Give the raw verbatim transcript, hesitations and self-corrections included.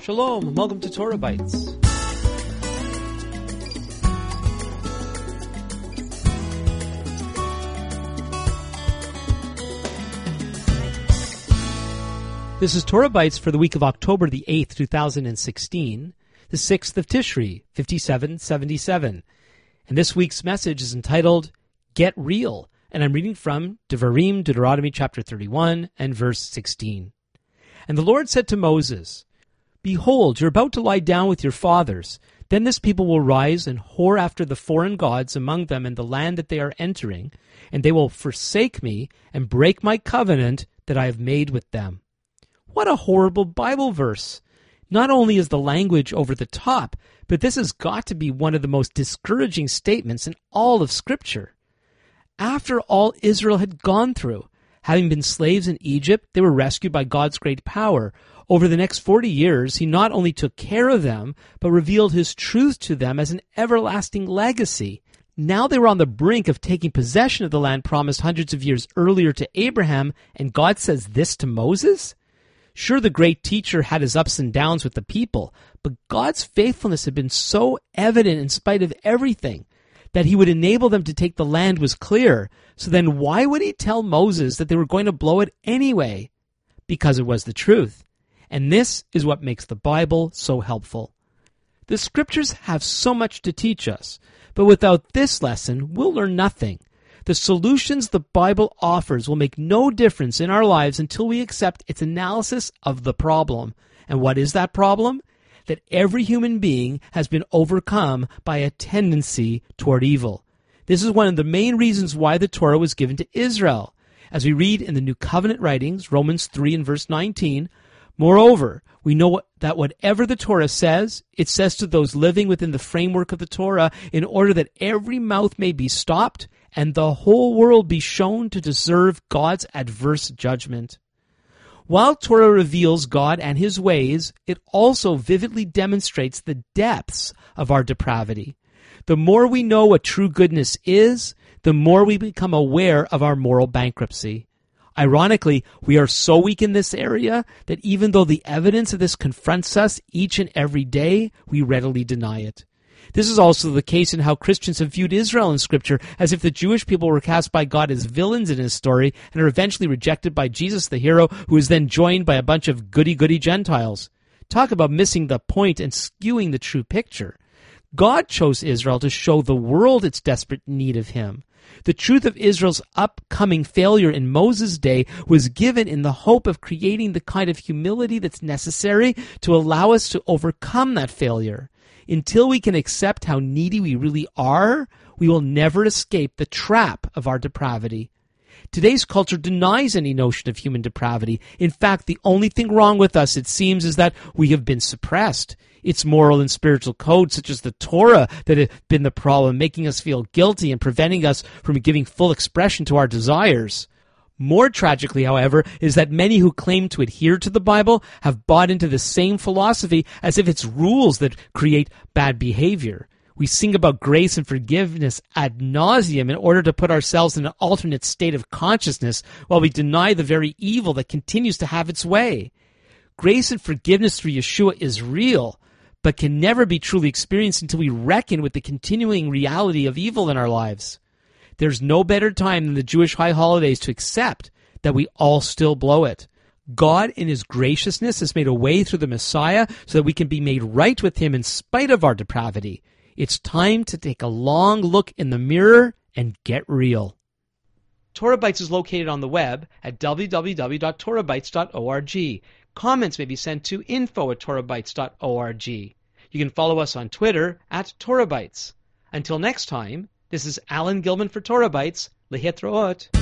Shalom, and welcome to Torah Bites. This is Torah Bites for the week of October the eighth, two thousand sixteen, the sixth of Tishri, fifty-seven seventy-seven. And this week's message is entitled, Get Real, and I'm reading from Devarim, Deuteronomy chapter thirty-one and verse sixteen. And the Lord said to Moses, Behold, you're about to lie down with your fathers. Then this people will rise and whore after the foreign gods among them in the land that they are entering, and they will forsake me and break my covenant that I have made with them. What a horrible Bible verse! Not only is the language over the top, but this has got to be one of the most discouraging statements in all of Scripture. After all Israel had gone through, having been slaves in Egypt, they were rescued by God's great power. Over the next forty years, he not only took care of them, but revealed his truth to them as an everlasting legacy. Now they were on the brink of taking possession of the land promised hundreds of years earlier to Abraham, and God says this to Moses? Sure, the great teacher had his ups and downs with the people, but God's faithfulness had been so evident in spite of everything that he would enable them to take the land was clear. So then why would he tell Moses that they were going to blow it anyway? Because it was the truth. And this is what makes the Bible so helpful. The Scriptures have so much to teach us, but without this lesson, we'll learn nothing. The solutions the Bible offers will make no difference in our lives until we accept its analysis of the problem. And what is that problem? That every human being has been overcome by a tendency toward evil. This is one of the main reasons why the Torah was given to Israel. As we read in the New Covenant writings, Romans three and verse nineteen, Moreover, we know that whatever the Torah says, it says to those living within the framework of the Torah, in order that every mouth may be stopped and the whole world be shown to deserve God's adverse judgment. While Torah reveals God and his ways, it also vividly demonstrates the depths of our depravity. The more we know what true goodness is, the more we become aware of our moral bankruptcy. Ironically, we are so weak in this area that even though the evidence of this confronts us each and every day, we readily deny it. This is also the case in how Christians have viewed Israel in Scripture, as if the Jewish people were cast by God as villains in his story and are eventually rejected by Jesus the hero, who is then joined by a bunch of goody-goody Gentiles. Talk about missing the point and skewing the true picture. God chose Israel to show the world its desperate need of him. The truth of Israel's upcoming failure in Moses' day was given in the hope of creating the kind of humility that's necessary to allow us to overcome that failure. Until we can accept how needy we really are, we will never escape the trap of our depravity. Today's culture denies any notion of human depravity. In fact, the only thing wrong with us, it seems, is that we have been suppressed. It's moral and spiritual codes such as the Torah that have been the problem, making us feel guilty and preventing us from giving full expression to our desires. More tragically, however, is that many who claim to adhere to the Bible have bought into the same philosophy as if it's rules that create bad behavior. We sing about grace and forgiveness ad nauseum in order to put ourselves in an alternate state of consciousness while we deny the very evil that continues to have its way. Grace and forgiveness through Yeshua is real, but can never be truly experienced until we reckon with the continuing reality of evil in our lives. There's no better time than the Jewish high holidays to accept that we all still blow it. God, in his graciousness, has made a way through the Messiah so that we can be made right with him in spite of our depravity. It's time to take a long look in the mirror and get real. Torah Bites is located on the web at w w w dot torah bites dot org. Comments may be sent to info at torah bites dot org. You can follow us on Twitter at Torah Bites. Until next time, this is Alan Gilman for Torah Bites. Lehitraot.